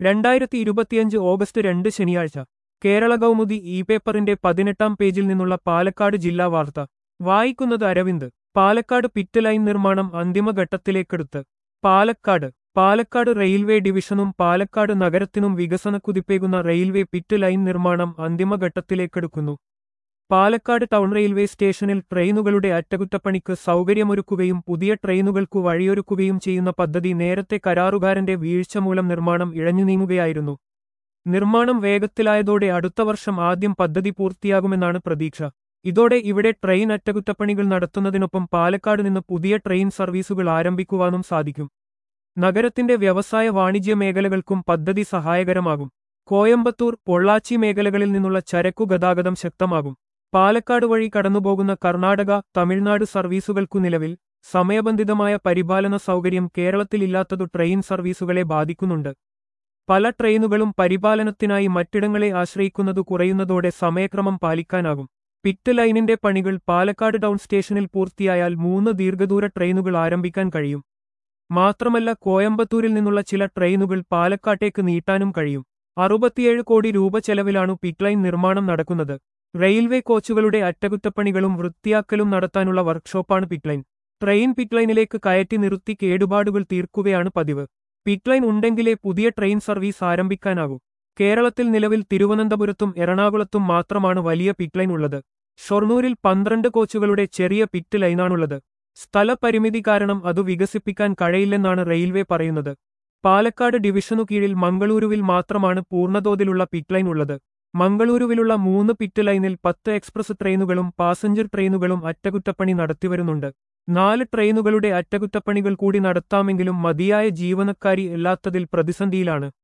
2025 August 2 ശനിയാഴ്ച Kerala Kaumudi E പേപ്പറിന്റെ 18-ാം പേജിൽ നിന്നുള്ള പാലക്കാട് ജില്ലാ വാർത്ത വായിക്കുന്നത് അരവിന്ദ്. പാലക്കാട് പിറ്റ് ലൈൻ നിർമ്മാണം അന്തിമഘട്ടത്തിലേക്കെടുത്ത്. പാലക്കാട് റെയിൽവേ ഡിവിഷനും പാലക്കാട് നഗരത്തിനും വികസനക്കുതിപ്പേകുന്ന റെയിൽവേ പിറ്റ് ലൈൻ നിർമ്മാണം അന്തിമഘട്ടത്തിലേക്കെടുക്കുന്നു. പാലക്കാട് ടൗൺ റെയിൽവേ സ്റ്റേഷനിൽ ട്രെയിനുകളുടെ അറ്റകുറ്റപ്പണിക്ക് സൗകര്യമൊരുക്കുകയും പുതിയ ട്രെയിനുകൾക്കു വഴിയൊരുക്കുകയും ചെയ്യുന്ന പദ്ധതി നേരത്തെ കരാറുകാരന്റെ വീഴ്ച മൂലം നിർമ്മാണം ഇഴഞ്ഞുനീങ്ങുകയായിരുന്നു. നിർമ്മാണം വേഗത്തിലായതോടെ അടുത്ത വർഷം ആദ്യം പദ്ധതി പൂർത്തിയാകുമെന്നാണ് പ്രതീക്ഷ. ഇതോടെ ഇവിടെ ട്രെയിൻ അറ്റകുറ്റപ്പണികൾ നടത്തുന്നതിനൊപ്പം പാലക്കാട് നിന്ന് പുതിയ ട്രെയിൻ സർവീസുകൾ ആരംഭിക്കുവാനും സാധിക്കും. നഗരത്തിന്റെ വ്യവസായ വാണിജ്യ മേഖലകൾക്കും പദ്ധതി സഹായകരമാകും. കോയമ്പത്തൂർ, പൊള്ളാച്ചി മേഖലകളിൽ നിന്നുള്ള ചരക്കു ഗതാഗതം ശക്തമാകും. പാലക്കാട് വഴി കടന്നുപോകുന്ന കർണാടക, തമിഴ്നാട് സർവീസുകൾക്കു നിലവിൽ സമയബന്ധിതമായ പരിപാലന സൗകര്യം കേരളത്തിലില്ലാത്തതു ട്രെയിൻ സർവീസുകളെ ബാധിക്കുന്നുണ്ട്. പല ട്രെയിനുകളും പരിപാലനത്തിനായി മറ്റിടങ്ങളെ ആശ്രയിക്കുന്നതു കുറയുന്നതോടെ സമയക്രമം പാലിക്കാനാകും. പിറ്റ് ലൈനിന്റെ പണികൾ പാലക്കാട് ടൗൺ സ്റ്റേഷനിൽ പൂർത്തിയായാൽ 3 ദീർഘദൂര ട്രെയിനുകൾ ആരംഭിക്കാൻ കഴിയും. മാത്രമല്ല കോയമ്പത്തൂരിൽ നിന്നുള്ള ചില ട്രെയിനുകൾ പാലക്കാട്ടേക്ക് നീട്ടാനും കഴിയും. 67 കോടി രൂപ ചെലവിലാണു പിറ്റ് ലൈൻ നിർമ്മാണം നടക്കുന്നത്. റെയിൽവേ കോച്ചുകളുടെ അറ്റകുറ്റപ്പണികളും വൃത്തിയാക്കലും നടത്താനുള്ള വർക്ക്ഷോപ്പാണ് പിറ്റ് ലൈൻ. ട്രെയിൻ പിറ്റ് ലൈനിലേക്ക് കയറ്റി നിർത്തി കേടുപാടുകൾ തീർക്കുകയാണ് പതിവ്. പിറ്റ് ലൈൻ ഉണ്ടെങ്കിലേ പുതിയ ട്രെയിൻ സർവീസ് ആരംഭിക്കാനാകൂ. കേരളത്തിൽ നിലവിൽ തിരുവനന്തപുരത്തും എറണാകുളത്തും മാത്രമാണ് വലിയ പിറ്റ് ലൈൻ ഉള്ളത്. ഷൊർണൂരിൽ 12 കോച്ചുകളുടെ ചെറിയ പിറ്റ് ലൈനാണുള്ളത്. സ്ഥലപരിമിതി കാരണം അത് വികസിപ്പിക്കാൻ കഴിയില്ലെന്നാണ് റെയിൽവേ പറയുന്നത്. പാലക്കാട് ഡിവിഷനു കീഴിൽ മംഗളൂരുവിൽ മാത്രമാണ് പൂർണ്ണതോതിലുള്ള പിറ്റ് ലൈൻ ഉള്ളത്. മംഗളൂരുവിലുള്ള 3 പിറ്റ് ലൈനിൽ 10 എക്സ്പ്രസ് ട്രെയിനുകളും പാസഞ്ചർ ട്രെയിനുകളും അറ്റകുറ്റപ്പണി നടത്തിവരുന്നുണ്ട്. 4 ട്രെയിനുകളുടെ അറ്റകുറ്റപ്പണികൾ കൂടി നടത്താമെങ്കിലും മതിയായ ജീവനക്കാരി ഇല്ലാത്തതിൽ പ്രതിസന്ധിയിലാണ്.